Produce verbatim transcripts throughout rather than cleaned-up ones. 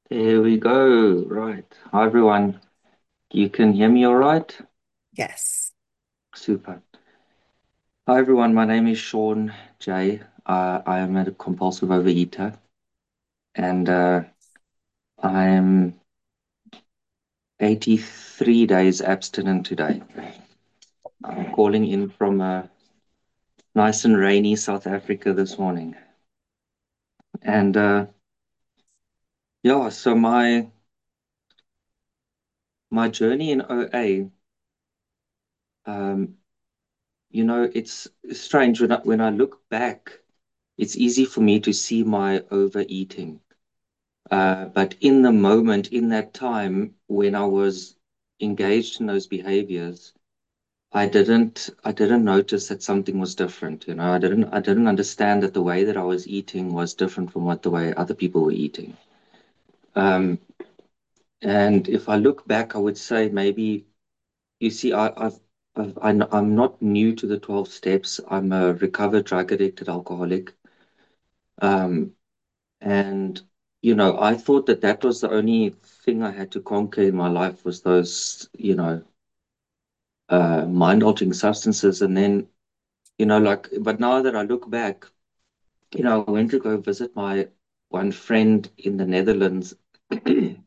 There we go. Right. Hi, everyone. You can hear me all right? Yes. Super. Hi, everyone. My name is Sean J. Uh, I am a compulsive overeater and uh, I'm eighty-three days abstinent today. I'm calling in from uh, nice and rainy South Africa this morning. And uh, yeah, so my my journey in O A, um, you know, it's strange when I, when I look back, it's easy for me to see my overeating. Uh, but in the moment, in that time when I was engaged in those behaviors, I didn't I didn't notice that something was different. You know, I didn't I didn't understand that the way that I was eating was different from what the way other people were eating. Um, and if I look back, I would say maybe you see, I, I've, I've I'm I'm not new to the twelve steps. I'm a recovered drug addicted alcoholic. Um, And, you know, I thought that that was the only thing I had to conquer in my life was those, you know, uh, mind-altering substances. And then, you know, like, but now that I look back, you know, I went to go visit my one friend in the Netherlands, and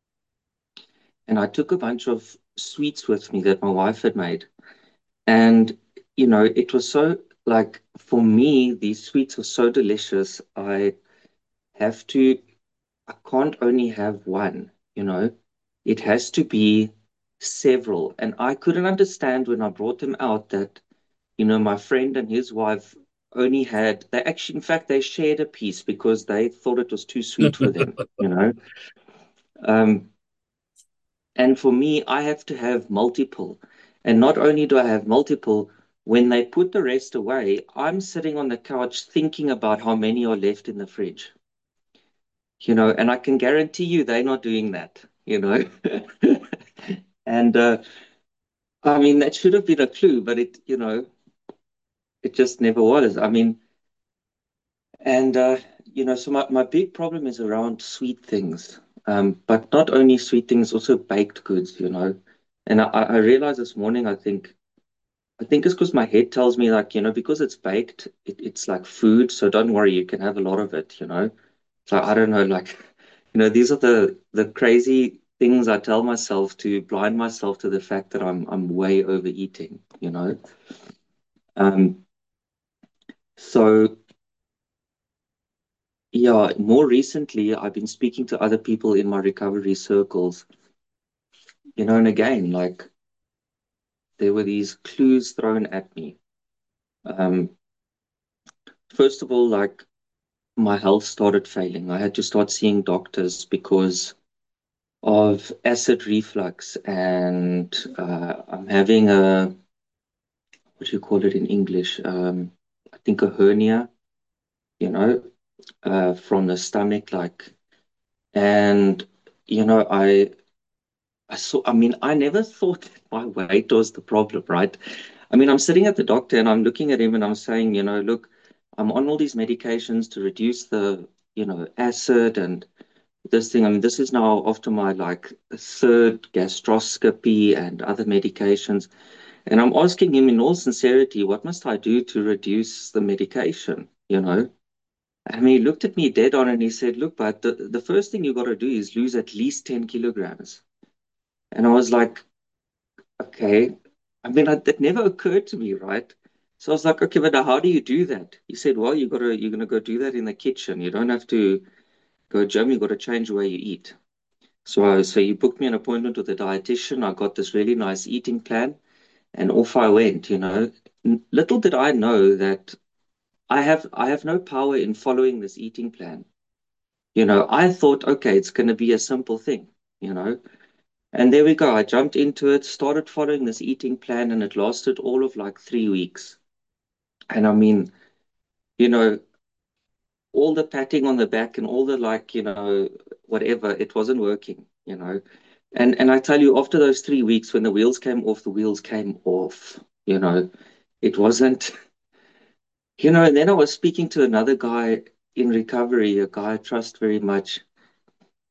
I took a bunch of sweets with me that my wife had made. And, you know, it was so, like, for me, these sweets are so delicious. I have to I can't only have one, you know. It has to be several. And I couldn't understand when I brought them out that, you know, my friend and his wife only had, they actually, in fact, they shared a piece because they thought it was too sweet for them, you know. Um, and for me, I have to have multiple. And not only do I have multiple, when they put the rest away, I'm sitting on the couch thinking about how many are left in the fridge. You know, and I can guarantee you they're not doing that, you know. And uh, I mean, that should have been a clue, but it, you know, it just never was. I mean, and uh, you know, so my, my big problem is around sweet things, um, but not only sweet things, also baked goods, you know. And I, I realized this morning, I think, I think it's because my head tells me like, you know, because it's baked, it, it's like food, so don't worry, you can have a lot of it, you know. So I don't know, like, you know, these are the the crazy things I tell myself to blind myself to the fact that I'm I'm way overeating, you know. Um, so yeah, more recently I've been speaking to other people in my recovery circles, you know, and again, like there were these clues thrown at me. Um, first of all, like my health started failing. I had to start seeing doctors because of acid reflux, and uh, I'm having a what do you call it in English? Um, I think a hernia, you know, uh, from the stomach, like, and you know, I, I saw. I mean, I never thought that my weight was the problem, right? I mean, I'm sitting at the doctor and I'm looking at him and I'm saying, you know, look, I'm on all these medications to reduce the, you know, acid and this thing. I mean, this is now after my like third gastroscopy and other medications. And I'm asking him in all sincerity, what must I do to reduce the medication? You know? And he looked at me dead on and he said, look, but the, the first thing you got to do is lose at least ten kilograms. And I was like, okay. I mean, I, that never occurred to me, right? So I was like, okay, but how do you do that? He said, well, you gotta, you're gonna go do that in the kitchen. You don't have to go gym, you gotta change the way you eat. So I, so you booked me an appointment with a dietitian. I got this really nice eating plan. And off I went, you know. Little did I know that I have I have no power in following this eating plan. You know, I thought, okay, it's going to be a simple thing, you know. And there we go. I jumped into it, started following this eating plan, and it lasted all of like three weeks. And I mean, you know, all the patting on the back and all the like, you know, whatever, it wasn't working, you know. And and I tell you, after those three weeks, when the wheels came off, the wheels came off, you know. It wasn't. You know, and then I was speaking to another guy in recovery, a guy I trust very much.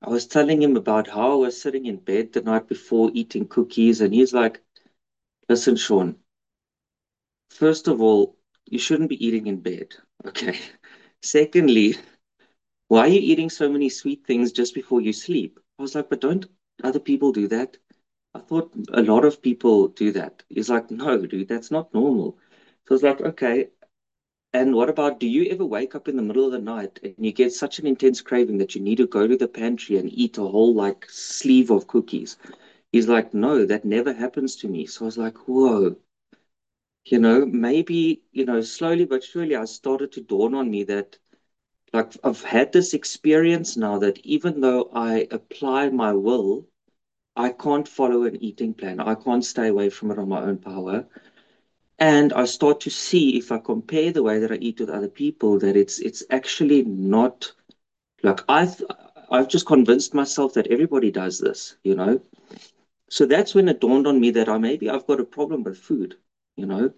I was telling him about how I was sitting in bed the night before eating cookies, and he's like, listen, Sean, first of all, you shouldn't be eating in bed. Okay. Secondly, why are you eating so many sweet things just before you sleep? I was like, but don't other people do that? I thought a lot of people do that. He's like, no, dude, that's not normal. So I was like, okay. And what about, do you ever wake up in the middle of the night and you get such an intense craving that you need to go to the pantry and eat a whole like sleeve of cookies? He's like, no, that never happens to me. So I was like, whoa, you know, maybe, you know, slowly but surely I started to dawn on me that like I've had this experience now that even though I apply my will, I can't follow an eating plan. I can't stay away from it on my own power. And I start to see if I compare the way that I eat with other people, that it's it's actually not like I've I've just convinced myself that everybody does this, you know. So that's when it dawned on me that I maybe I've got a problem with food, you know.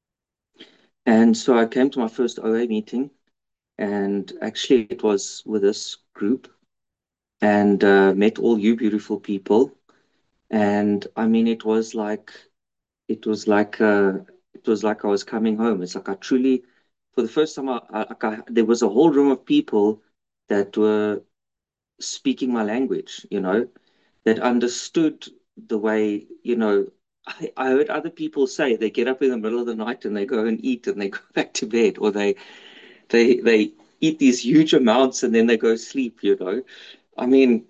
And so I came to my first O A meeting, and actually it was with this group, and uh, met all you beautiful people. And I mean, it was like it was like uh, it was like I was coming home. It's like I truly, for the first time, I, I, like I, there was a whole room of people that were speaking my language, you know, that understood the way, you know, I, I heard other people say they get up in the middle of the night and they go and eat and they go back to bed, or they they they eat these huge amounts and then they go sleep, you know. I mean,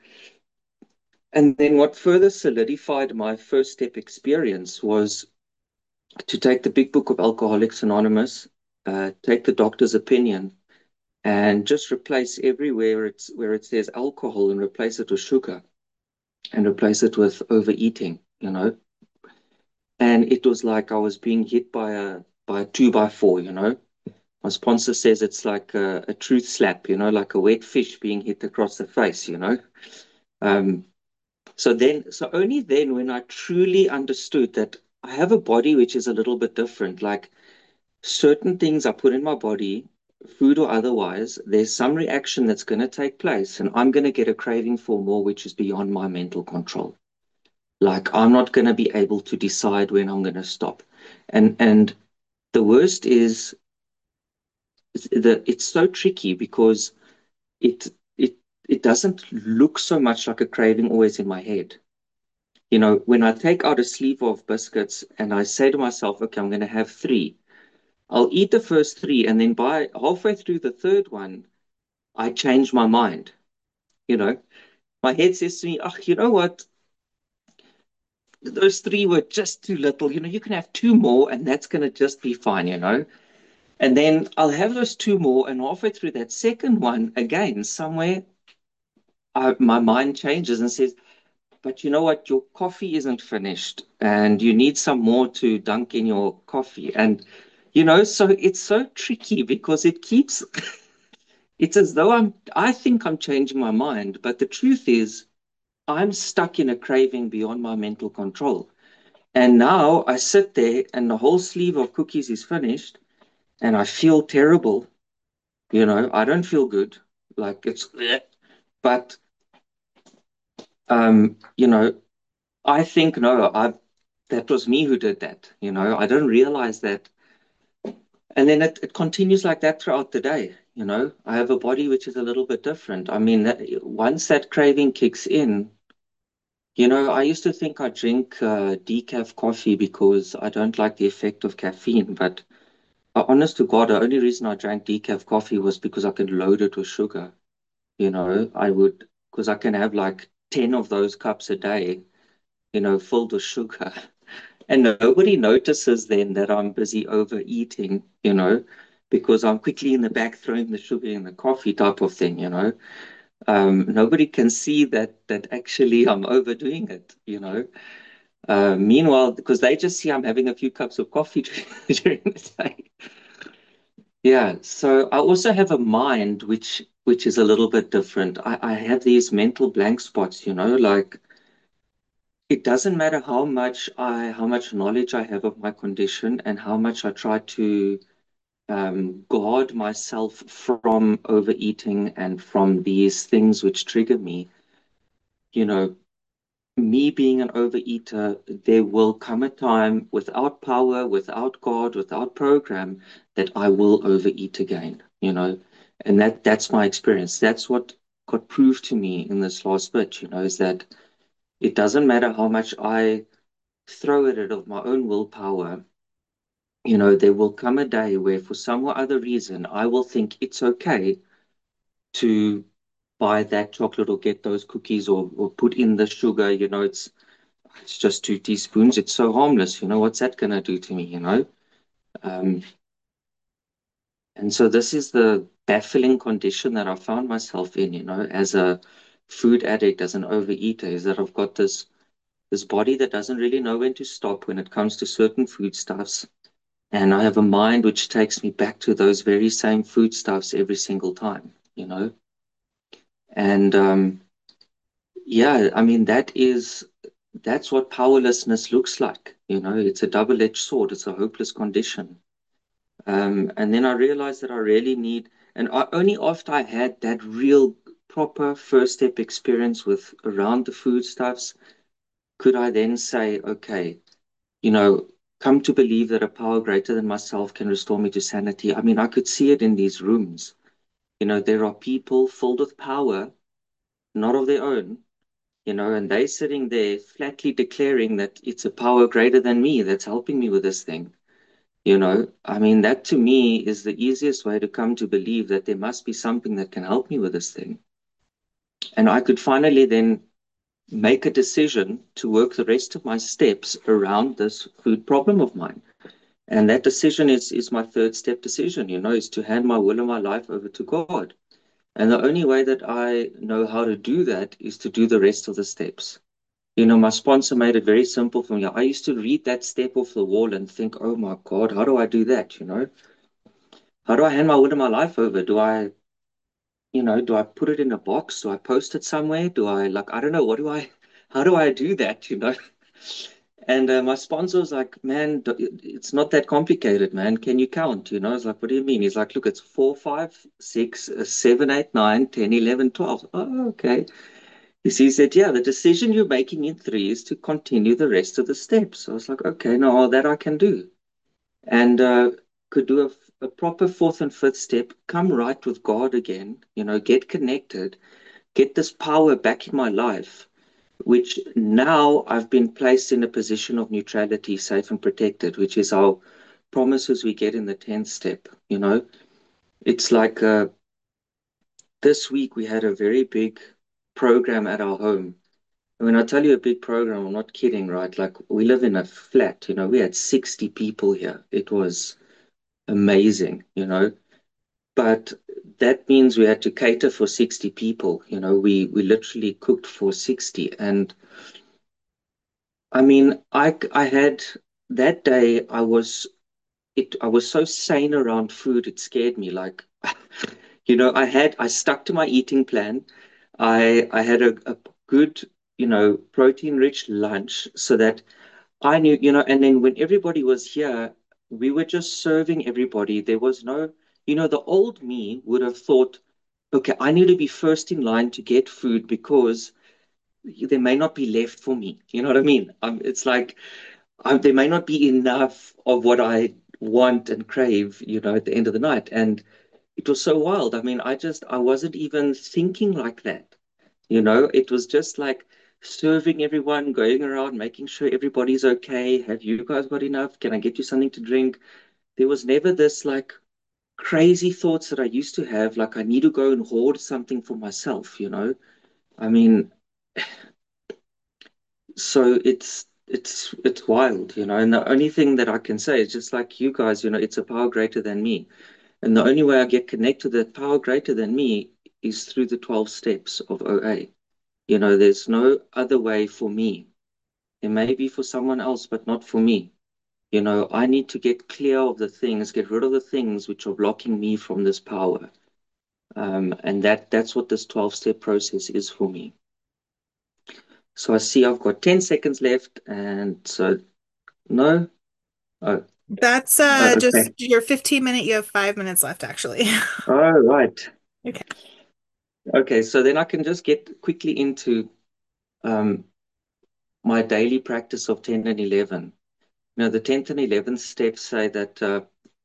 and then what further solidified my first step experience was to take the big book of Alcoholics Anonymous, uh, take the doctor's opinion, and just replace everywhere it's where it says alcohol and replace it with sugar and replace it with overeating, you know. And it was like I was being hit by a by a two by four, you know. My sponsor says it's like a, a truth slap, you know, like a wet fish being hit across the face, you know. Um, so then, so only then when I truly understood that I have a body which is a little bit different, like certain things I put in my body, food or otherwise, there's some reaction that's going to take place, and I'm going to get a craving for more, which is beyond my mental control. Like I'm not going to be able to decide when I'm going to stop. And and the worst is that it's so tricky because it it it doesn't look so much like a craving always in my head. You know, when I take out a sleeve of biscuits and I say to myself, okay, I'm going to have three, I'll eat the first three, and then by halfway through the third one, I change my mind. You know, my head says to me, oh, you know what? Those three were just too little. You know, you can have two more, and that's going to just be fine, you know? And then I'll have those two more, and halfway through that second one, again, somewhere I, my mind changes and says, but you know what? Your coffee isn't finished, and you need some more to dunk in your coffee. And, you know, so it's so tricky because it keeps it's as though I'm, I think I'm changing my mind, but the truth is, I'm stuck in a craving beyond my mental control. And now I sit there and the whole sleeve of cookies is finished and I feel terrible. You know, I don't feel good. Like it's, but, um, you know, I think, no, I, that was me who did that. You know, I don't realize that. And then it, it continues like that throughout the day. You know, I have a body which is a little bit different. I mean, that, once that craving kicks in, you know, I used to think I drink uh, decaf coffee because I don't like the effect of caffeine. But uh, honest to God, the only reason I drank decaf coffee was because I could load it with sugar. You know, I would, because I can have like ten of those cups a day, you know, filled with sugar. And nobody notices then that I'm busy overeating, you know, because I'm quickly in the back throwing the sugar in the coffee type of thing, you know. Um, nobody can see that that actually I'm overdoing it, you know. Uh, meanwhile, because they just see I'm having a few cups of coffee during the day. Yeah, so I also have a mind which which is a little bit different. I, I have these mental blank spots, you know, like it doesn't matter how much I how much knowledge I have of my condition and how much I try to um, guard myself from overeating and from these things which trigger me. you know, me being an overeater, there will come a time without power, without God, without program, that I will overeat again, you know. And that that's my experience. That's what got proved to me in this last bit, you know, is that it doesn't matter how much I throw at it of my own willpower, you know, there will come a day where for some or other reason I will think it's okay to buy that chocolate or get those cookies or, or put in the sugar, you know, it's it's just two teaspoons. It's so harmless. You know, what's that going to do to me, you know? Um, and so this is the baffling condition that I found myself in, you know, as a food addict, as an overeater, is that I've got this this body that doesn't really know when to stop when it comes to certain foodstuffs. And I have a mind which takes me back to those very same foodstuffs every single time, you know? And um, yeah, I mean, that is that's what powerlessness looks like. You know, it's a double-edged sword. It's a hopeless condition. Um, and then I realized that I really need, and I, only after I had that real proper first step experience with around the foodstuffs, could I then say, okay, you know, come to believe that a power greater than myself can restore me to sanity. I mean, I could see it in these rooms. You know, there are people filled with power, not of their own, you know, and they sitting there flatly declaring that it's a power greater than me that's helping me with this thing. You know, I mean, that to me is the easiest way to come to believe that there must be something that can help me with this thing. And I could finally then make a decision to work the rest of my steps around this food problem of mine. And that decision is is my third step decision, you know, is to hand my will and my life over to God. And the only way that I know how to do that is to do the rest of the steps. You know, my sponsor made it very simple for me. I used to read that step off the wall and think, oh my God, how do I do that? You know, how do I hand my will and my life over? Do I, you know, do I put it in a box? Do I post it somewhere? Do I, like, I don't know, what do I, how do I do that? You know? And uh, my sponsor was like, man, it's not that complicated, man. Can you count? You know, I was like, what do you mean? He's like, look, it's four, five, six, uh, seven, eight, nine, ten, eleven, twelve. Oh, okay. You see, he said, yeah, the decision you're making in three is to continue the rest of the steps. So I was like, okay, no, all that I can do. And uh, could do a, a proper fourth and fifth step, come right with God again, you know, get connected, get this power back in my life, which now I've been placed in a position of neutrality, safe and protected, which is our promises we get in the tenth step. You know, it's like uh, this week we had a very big program at our home. When I tell you a big program, I'm not kidding, right? Like we live in a flat, you know, we had sixty people here. It was amazing, you know. But that means we had to cater for sixty people. You know, we we literally cooked for sixty. And I mean, I I had that day I was it I was so sane around food, it scared me. Like, you know, I had I stuck to my eating plan. I I had a, a good, you know, protein-rich lunch so that I knew, you know, and then when everybody was here, we were just serving everybody. There was no, you know, the old me would have thought, okay, I need to be first in line to get food because there may not be left for me. You know what I mean? Um, it's like um, there may not be enough of what I want and crave, you know, at the end of the night. And it was so wild. I mean, I just, I wasn't even thinking like that. You know, it was just like serving everyone, going around, making sure everybody's okay. Have you guys got enough? Can I get you something to drink? There was never this like crazy thoughts that I used to have, like I need to go and hoard something for myself, you know? I mean, so it's it's it's wild, you know, and the only thing that I can say is just like you guys, you know, it's a power greater than me. And the only way I get connected to that power greater than me is through the twelve steps of O A. You know, there's no other way for me. It may be for someone else, but not for me. You know, I need to get clear of the things, get rid of the things which are blocking me from this power. Um, and that that's what this twelve step process is for me. So I see I've got ten seconds left. And so, no? Oh, That's oh, uh just okay. your fifteen minute, you have five minutes left actually. Oh, right. Okay. Okay. So then I can just get quickly into um, my daily practice of ten and eleven. You know, the tenth and eleventh steps say that, uh,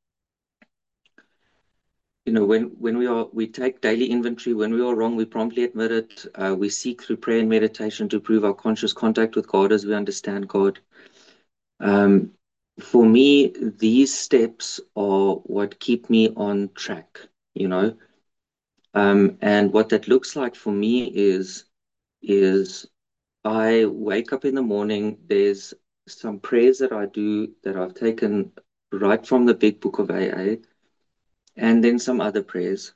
you know, when, when we are, we take daily inventory. When we are wrong, we promptly admit it. Uh, we seek through prayer and meditation to prove our conscious contact with God as we understand God. Um, for me, these steps are what keep me on track, you know. Um, and what that looks like for me is is I wake up in the morning, there's some prayers that I do that I've taken right from the big book of A A, and then some other prayers,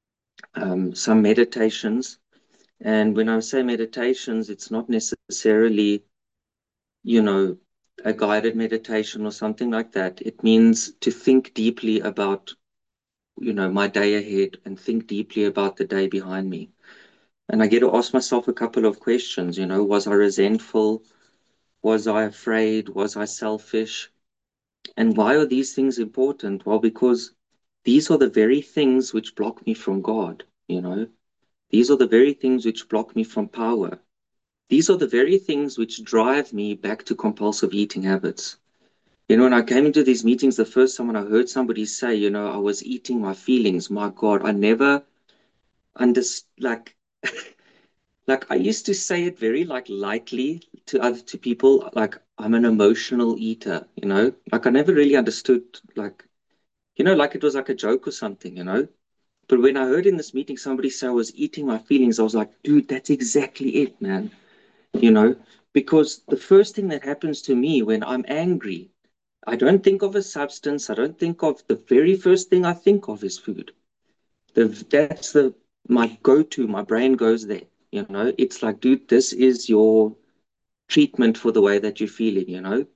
um, some meditations. And when I say meditations, it's not necessarily, you know, a guided meditation or something like that. It means to think deeply about, you know, my day ahead and think deeply about the day behind me. And I get to ask myself a couple of questions, you know, was I resentful? Was I afraid? Was I selfish? And why are these things important? Well, because these are the very things which block me from God, you know. These are the very things which block me from power. These are the very things which drive me back to compulsive eating habits. You know, when I came into these meetings, the first time when I heard somebody say, you know, I was eating my feelings, my God, I never understood, like, like I used to say it very like lightly to other to people, like I'm an emotional eater, you know, like I never really understood, like, you know, like it was like a joke or something, you know. But when I heard in this meeting somebody say I was eating my feelings, I was like, dude, that's exactly it, man. You know, because the first thing that happens to me when I'm angry, I don't think of a substance. I don't think of the very first thing I think of is food. The, that's the my go-to. My brain goes there. You know, it's like, dude, this is your treatment for the way that you're feeling. You know,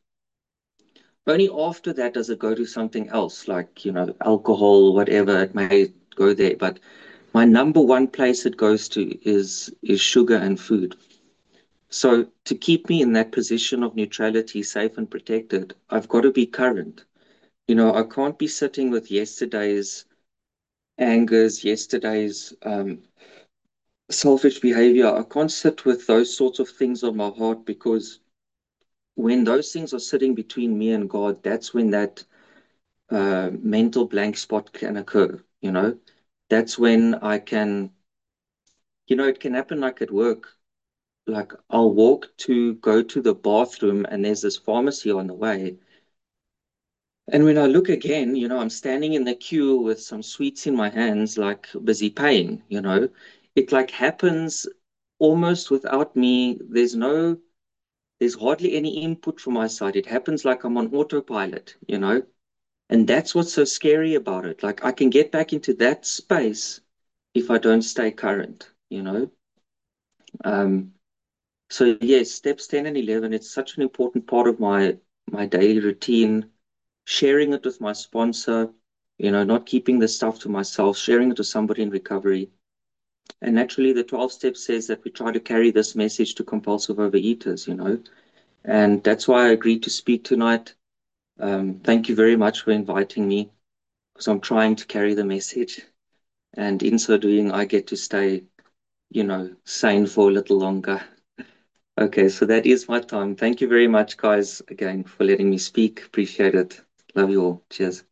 only after that does it go to something else, like you know, alcohol, whatever it may go there. But my number one place it goes to is is sugar and food. So to keep me in that position of neutrality, safe and protected, I've got to be current. You know, I can't be sitting with yesterday's angers, yesterday's um, selfish behavior. I can't sit with those sorts of things on my heart because when those things are sitting between me and God, that's when that uh, mental blank spot can occur. You know, that's when I can, you know, it can happen like at work. Like I'll walk to go to the bathroom and there's this pharmacy on the way. And when I look again, you know, I'm standing in the queue with some sweets in my hands, like busy paying, you know. It like happens almost without me. There's no, there's hardly any input from my side. It happens like I'm on autopilot, you know. And that's what's so scary about it. Like I can get back into that space if I don't stay current, you know. Um, so yes, steps ten and eleven, it's such an important part of my my daily routine, sharing it with my sponsor, you know, not keeping the stuff to myself, sharing it with somebody in recovery. And naturally, the twelve steps says that we try to carry this message to compulsive overeaters, you know. And that's why I agreed to speak tonight. Um, thank you very much for inviting me because I'm trying to carry the message. And in so doing, I get to stay, you know, sane for a little longer. Okay, so that is my time. Thank you very much, guys, again, for letting me speak. Appreciate it. Love you all. Cheers.